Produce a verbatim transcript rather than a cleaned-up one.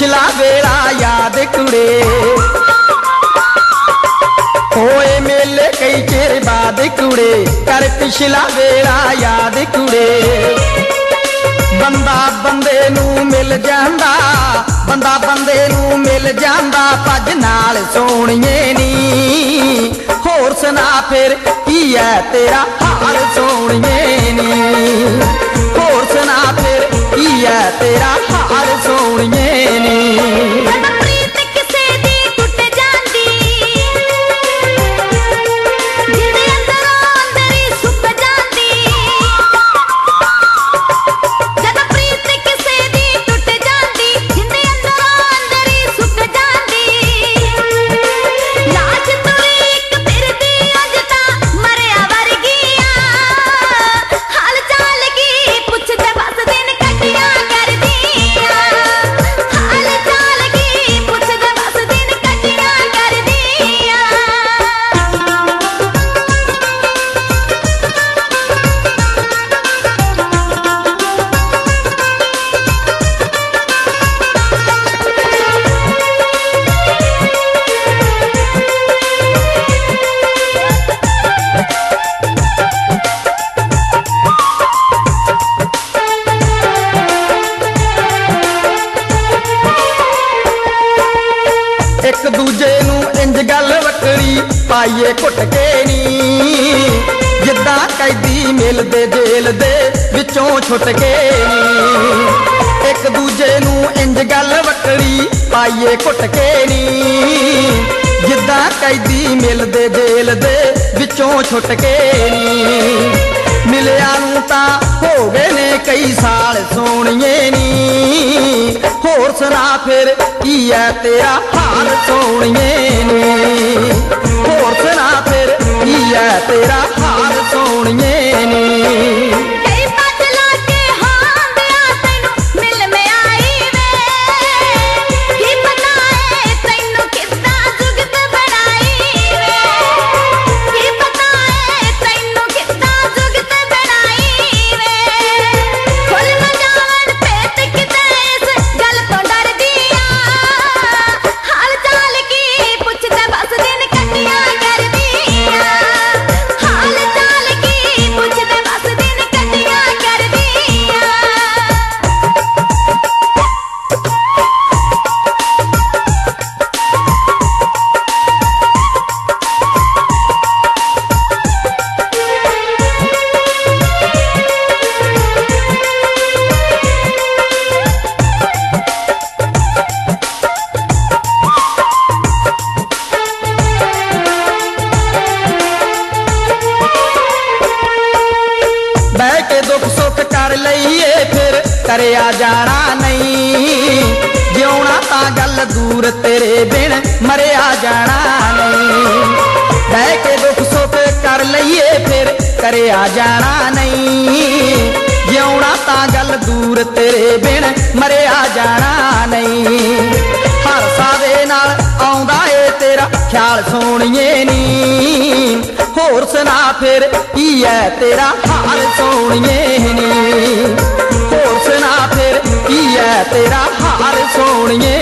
पिछला वेला याद कुड़े होए मेले कई चेर बाद कुड़े कर पिछला वेला याद कुड़े बंदा बंदे नू मिल जांदा बंदा बंदे नू मिल जांदा भज नाल सोहणिए नी होर सुना फिर की है तेरा हाल सोहणिए नी होर सुना फिर की है तेरा हाल सोहणिए नी एक दूजे नू इंज गल वकड़ी पाइए घुट के नी जिद्दां कैदी मिलदे जेल दे विचों छुट के नी एक दूजे नू इंज गल वकड़ी पाइए घुट के नी जिद्दां कैदी मिलदे जेल दे विचों छुट के नी मिलिया नू तां हो गए ने कई साल सोहणिए नी होर सुना फिर की है तेरा हाल सोहणिए नी होर सुना फिर की है तेरा हाल सोहणिए नी बह के दुख सुख कर लईए फिर करिया जाना नहीं जिउना तां गल दूर तेरे बिन मरिया जाना नहीं बह के दुख सुख कर लईए फिर करिया जाना नहीं जिउना तां गल दूर तेरे बिन मरिया जाना नहीं हर सादे नाल आउंदा ए तेरा ख्याल सोहणिए नी होर सुना फिर की है तेरा हाल सोहणिए नी होर सुना फिर की है तेरा हाल सोहणिए